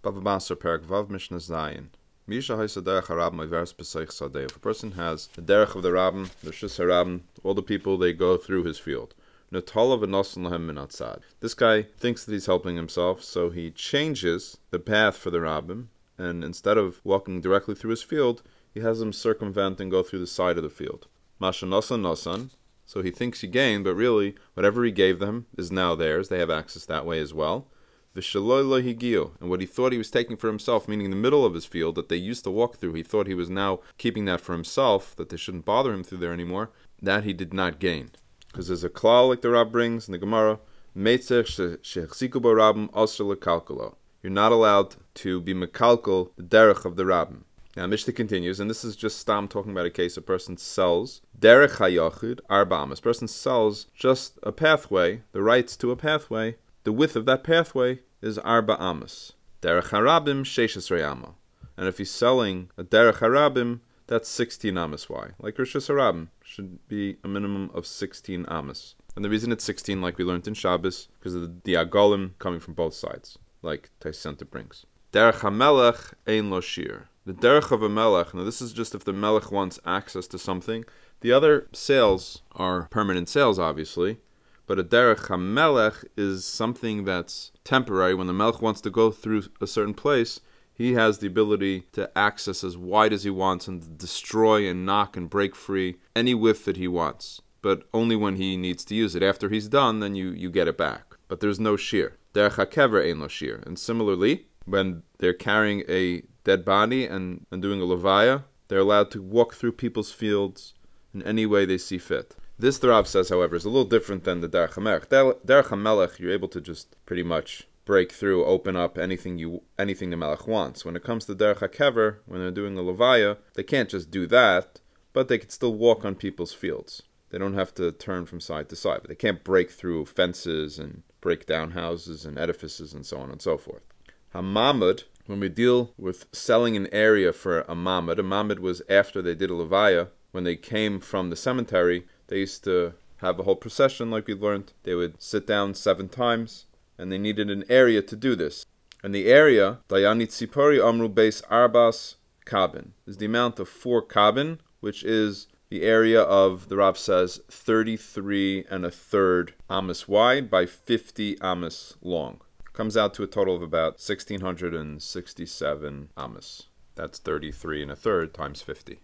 Bava Basar Perek Vav Mishnah Zayin. Misha Haisa Derech HaRabbim Iveres B'Seich Sadeh. If a person has the Derech of the Rabbim, the Shus HaRabbim, all the people, they go through his field. Natala v'nosan lahem min atzad. This guy thinks that he's helping himself, so he changes the path for the Rabbim, and instead of walking directly through his field, he has them circumvent and go through the side of the field. Masha nosan nosan. So he thinks he gained, but really, whatever he gave them is now theirs. They have access that way as well. And what he thought he was taking for himself, meaning the middle of his field that they used to walk through, he thought he was now keeping that for himself, that they shouldn't bother him through there anymore. That he did not gain. Because there's a klal like the Rab brings in the Gemara, you're not allowed to be mekalkel the derech of the Rabbim. Now Mishnah continues, and this is just Stam talking about a case a person sells derech hayachid arba amas. Person sells just a pathway, the rights to a pathway. The width of that pathway is arba amas. Derech harabim sheishes reyama. And if he's selling a derech harabim, that's 16 amas wide. Like Rosh Hashanah should be a minimum of 16 amas. And the reason it's 16, like we learned in Shabbos, because of the agolim coming from both sides, like Taisenta brings. Derech hamelech ein lo shir. The derech of a melech, now this is just if the melech wants access to something. The other sales are permanent sales, obviously, but a derech hamelech is something that's temporary. When the melech wants to go through a certain place, he has the ability to access as wide as he wants and to destroy and knock and break free any width that he wants, but only when he needs to use it. After he's done, then you get it back. But there's no shear. Derech hakever ein lo shear. And similarly, when they're carrying a dead body and doing a levaya, they're allowed to walk through people's fields in any way they see fit. This, the Rav says, however, is a little different than the derech hamelech. Derech hamelech, you're able to just pretty much break through, open up anything the melech wants. When it comes to derech hakever, when they're doing a levaya, they can't just do that, but they can still walk on people's fields. They don't have to turn from side to side, but they can't break through fences and break down houses and edifices and so on and so forth. Hamamud, when we deal with selling an area for a mamud was after they did a levaya. When they came from the cemetery, they used to have a whole procession like we learned. They would sit down 7 times, and they needed an area to do this. And the area, Dayanit Sipori Amru Beis Arbas Kabin, is the amount of 4 kabin, which is the area of, the Rav says, 33 1/3 amas wide by 50 amas long. Comes out to a total of about 1,667 amas. That's 33 1/3 times 50.